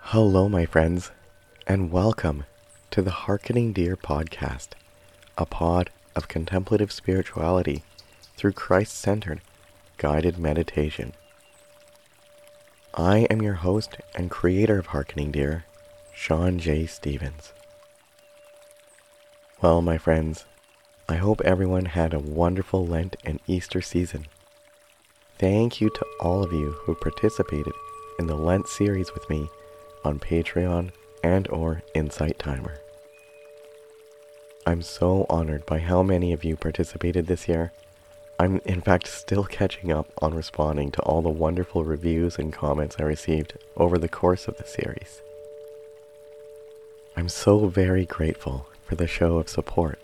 Hello, my friends, and welcome to the Harkening Deer podcast, a pod of contemplative spirituality through Christ-centered, guided meditation. I am your host and creator of Harkening Deer, Sean J. Stevens. Well, my friends, I hope everyone had a wonderful Lent and Easter season. Thank you to all of you who participated in the Lent series with me on Patreon and/or Insight Timer. I'm so honored by how many of you participated this year. I'm in fact still catching up on responding to all the wonderful reviews and comments I received over the course of the series. I'm so very grateful for the show of support.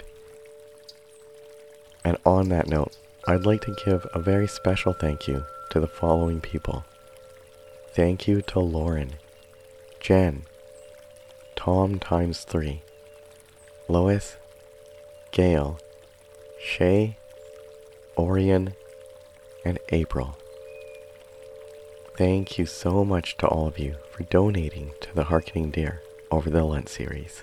And on that note, I'd like to give a very special thank you to the following people. Thank you to Lauren, Jen, Tom times 3, Lois, Gail, Shay, Orion, and April. Thank you so much to all of you for donating to the Harkening Deer over the Lent series.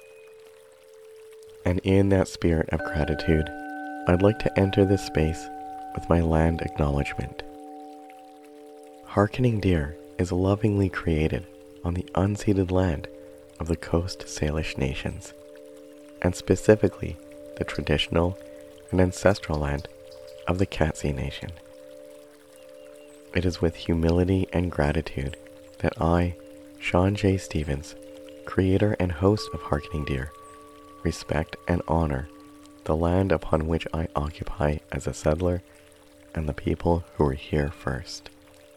And in that spirit of gratitude, I'd like to enter this space with my land acknowledgement. Harkening Deer is lovingly created on the unceded land of the Coast Salish nations, and specifically the traditional and ancestral land of the Katzie Nation. It is with humility and gratitude that I, Sean J. Stevens, creator and host of Harkening Deer, respect and honor the land upon which I occupy as a settler and the people who were here first.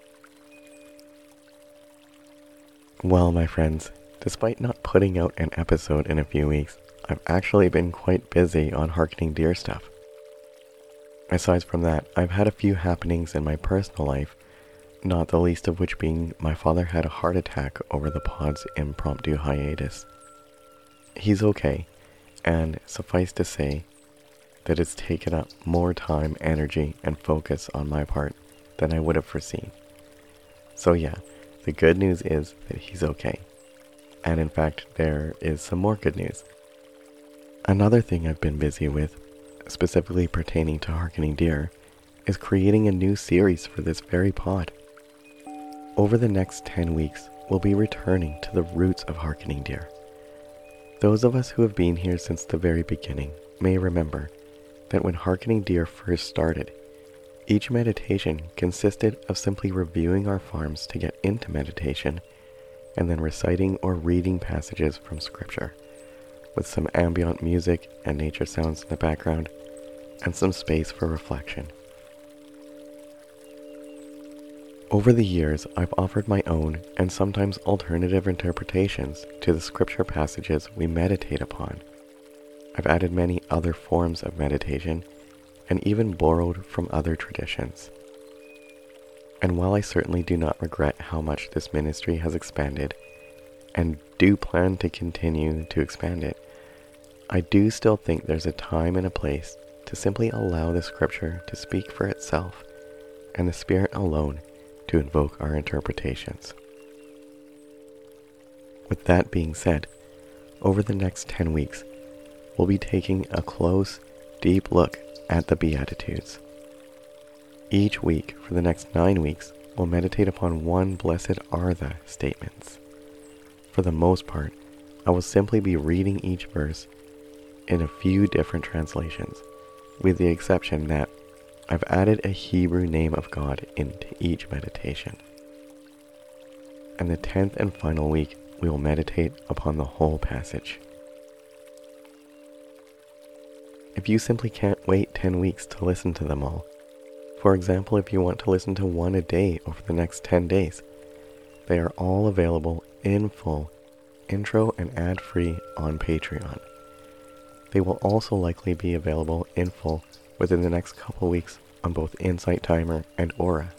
Well, my friends, despite not putting out an episode in a few weeks, I've actually been quite busy on Harkening Deer stuff. Aside from that, I've had a few happenings in my personal life, not the least of which being my father had a heart attack over the pod's impromptu hiatus. He's okay, and suffice to say that it's taken up more time, energy, and focus on my part than I would have foreseen. So yeah, the good news is that he's okay. And in fact, there is some more good news. Another thing I've been busy with, specifically pertaining to Harkening Deer, is creating a new series for this very pod. Over the next 10 weeks, we'll be returning to the roots of Harkening Deer. Those of us who have been here since the very beginning may remember that when Harkening Deer first started, each meditation consisted of simply reviewing our farms to get into meditation, and then reciting or reading passages from scripture, with some ambient music and nature sounds in the background, and some space for reflection. Over the years, I've offered my own and sometimes alternative interpretations to the scripture passages we meditate upon. I've added many other forms of meditation, and even borrowed from other traditions. And while I certainly do not regret how much this ministry has expanded, and do plan to continue to expand it, I do still think there's a time and a place to simply allow the scripture to speak for itself, and the Spirit alone to invoke our interpretations. With that being said, over the next 10 weeks, we'll be taking a close, deep look at the Beatitudes. Each week for the next 9 weeks, we'll meditate upon one blessed are the statements. For the most part, I will simply be reading each verse in a few different translations, with the exception that I've added a Hebrew name of God into each meditation. And the 10th and final week, we will meditate upon the whole passage. If you simply can't wait 10 weeks to listen to them all, for example, if you want to listen to one a day over the next 10 days, they are all available in full, intro and ad-free on Patreon. They will also likely be available in full within the next couple weeks on both Insight Timer and Aura.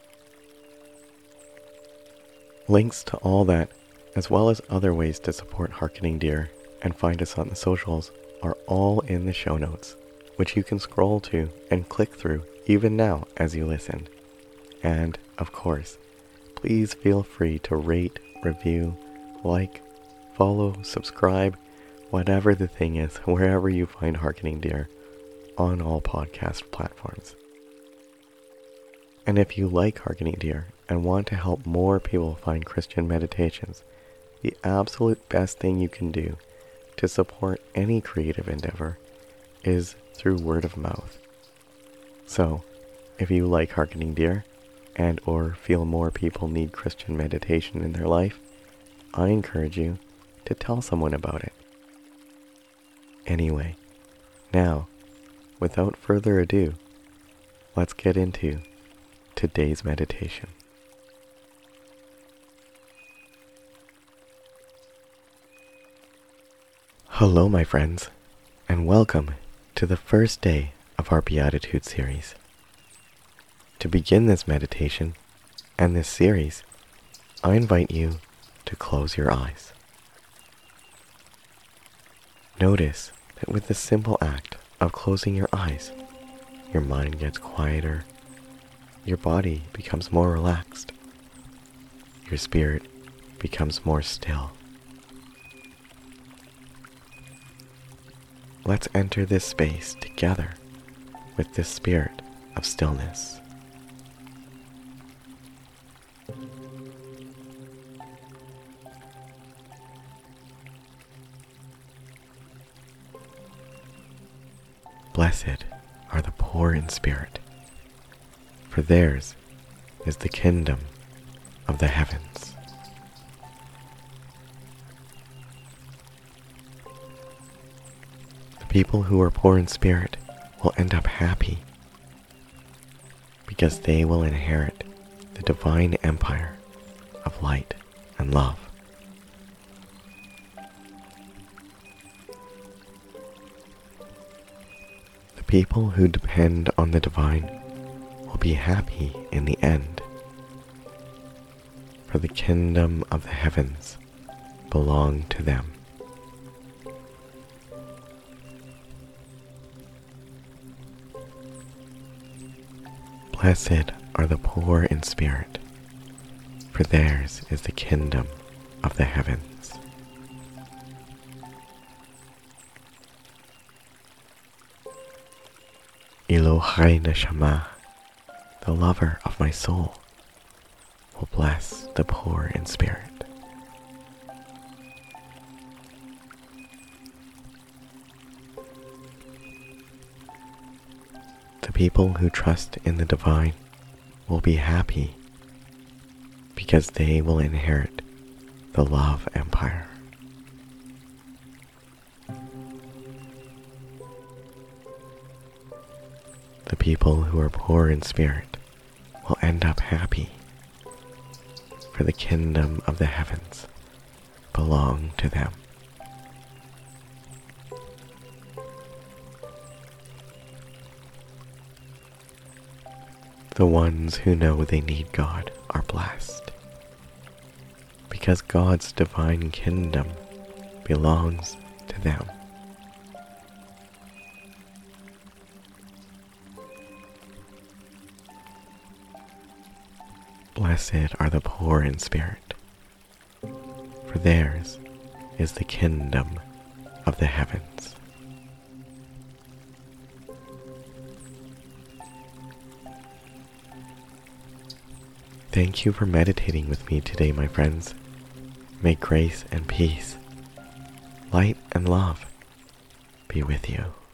Links to all that, as well as other ways to support Harkening Deer and find us on the socials, are all in the show notes, which you can scroll to and click through even now as you listen. And, of course, please feel free to rate, review, like, follow, subscribe, whatever the thing is, wherever you find Harkening Deer on all podcast platforms. And if you like Harkening Deer and want to help more people find Christian meditations, the absolute best thing you can do to support any creative endeavor is through word of mouth. So, if you like Harkening Deer and or feel more people need Christian meditation in their life, I encourage you to tell someone about it. Anyway, now, without further ado, let's get into today's meditation. Hello, my friends, and welcome to the first day of our Beatitude series. To begin this meditation and this series, I invite you to close your eyes. Notice that with the simple act of closing your eyes, your mind gets quieter, your body becomes more relaxed, your spirit becomes more still. Let's enter this space together with this spirit of stillness. Blessed are the poor in spirit, for theirs is the kingdom of the heavens. The people who are poor in spirit will end up happy because they will inherit the divine empire of light and love. People who depend on the divine will be happy in the end, for the kingdom of the heavens belong to them. Blessed are the poor in spirit, for theirs is the kingdom of the heavens. Elohai Neshama, the lover of my soul, will bless the poor in spirit. The people who trust in the divine will be happy because they will inherit the love empire. The people who are poor in spirit will end up happy, for the kingdom of the heavens belong to them. The ones who know they need God are blessed, because God's divine kingdom belongs to them. Blessed are the poor in spirit, for theirs is the kingdom of the heavens. Thank you for meditating with me today, my friends. May grace and peace, light and love be with you.